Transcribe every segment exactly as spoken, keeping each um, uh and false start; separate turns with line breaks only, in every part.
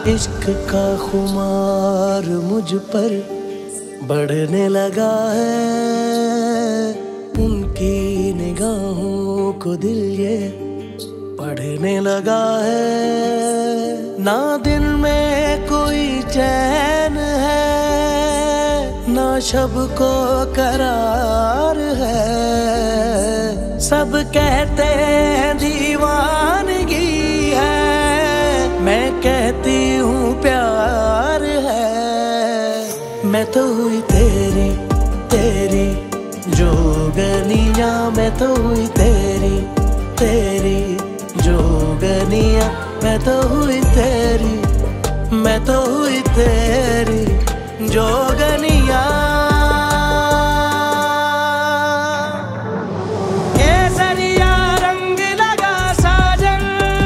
इश्क का खुमार मुझ पर बढ़ने लगा है, उनकी निगाहों को दिल ये पढ़ने लगा है। ना दिन में कोई चैन है, ना शब को करार है। सब कहते हैं दीवानगी है, मैं कहती हूँ प्यार है। मैं तो हुई तेरी तेरी जोगनिया, मैं तो हुई तेरी तेरी जोगनिया, मैं तो हुई तेरी, मैं तो हुई तेरी जोगनिया। केसरिया रंग लगा साजन,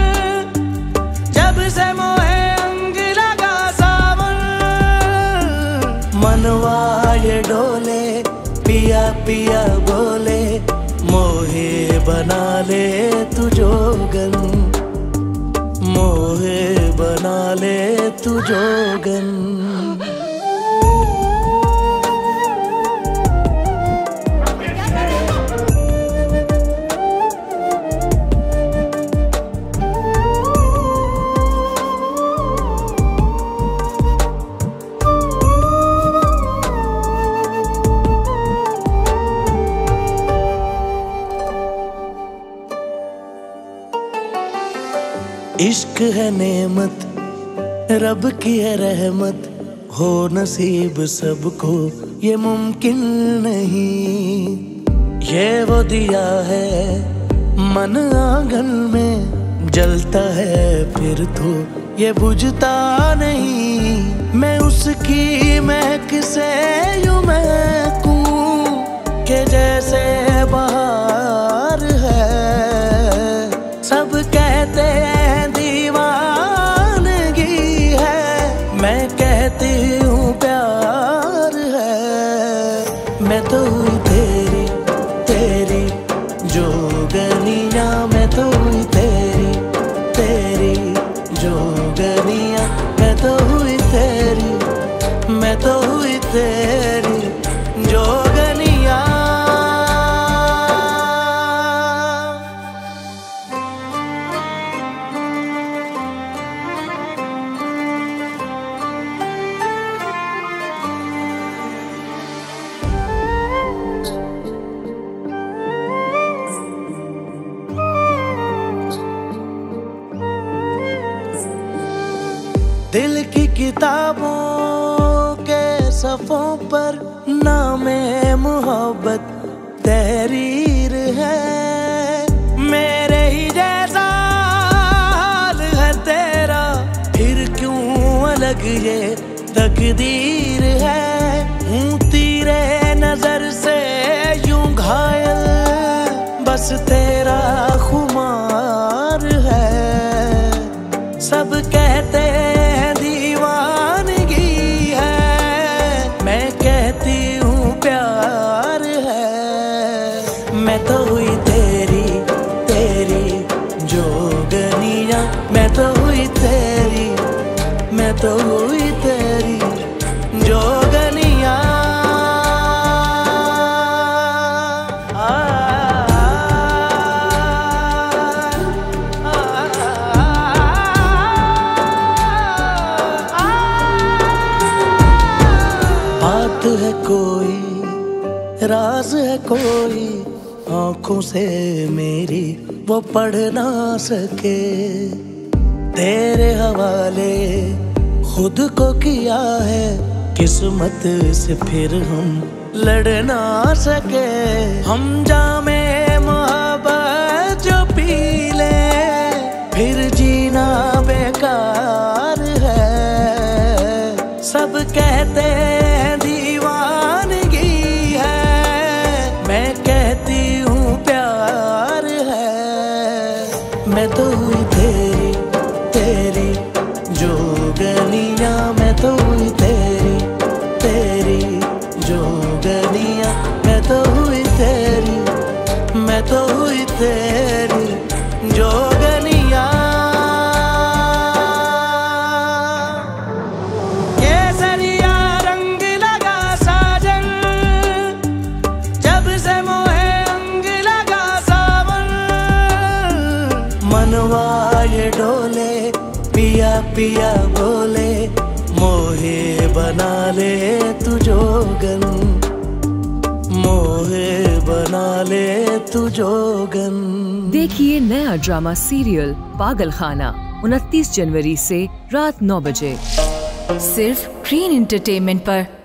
जब से मोहे अंग लगा सावन। मनवा ये डोले पिया पिया बोले, मोहे बना ले तू जोगन, मोहे बना ले तू जोगन। इश्क है नेमत, रब की है रहमत, हो नसीब सबको ये मुमकिन नहीं। ये वो दिया है मन आंगन में, जलता है फिर तो ये बुझता नहीं। मैं उसकी महक से यूं महकूं के जैसे बहार है। सब कहते हैं दीवानगी है, मैं कहती हूँ प्यार है। मैं तो हुई तेरी तेरी जोगनिया, मैं तो हुई तेरी तेरी जोगनिया, मैं तो हुई तेरी, मैं तो हुई तेरी जोगनिया। दिल की किताबों के सफ़ों पर नामे मोहब्बत तहरीर है। मेरे ही जैसा हाल है तेरा, फिर क्यों अलग ये तकदीर है। हूँ तेरे नजर से यूं घायल, बस तेरा खुमार है। सब कहते हैं दीवानगी है, मैं कहती हूँ प्यार है। मैं तो हुई तेरी तेरी जोगनिया, मैं तो हुई तेरी, मैं तो हुई तेरी जोगनिया। बात है कोई, राज है कोई, आंखों से मेरी वो पढ़ ना सके। तेरे हवाले खुद को किया है, किस्मत से फिर हम लड़ ना सके। हम जामे मोहब्बत जो पी ले, फिर जीना बेकार है। सब कहते हैं दीवानगी है, मैं कहती हूँ प्यार है। मैं तो हुई तेरी तेरी जोगनिया, मैं तो हुई तेरी तेरी जोगनिया, मैं तो हुई तेरी, मैं तो हुई तेरी जोगनिया। मनवा ये डोले, पिया पिया बोले, मोहे बना ले तू जोगन, मोहे बना ले तू जोगन।
देखिए नया ड्रामा सीरियल पागल खाना उनतीस जनवरी से रात नौ बजे
सिर्फ ग्रीन एंटरटेनमेंट पर।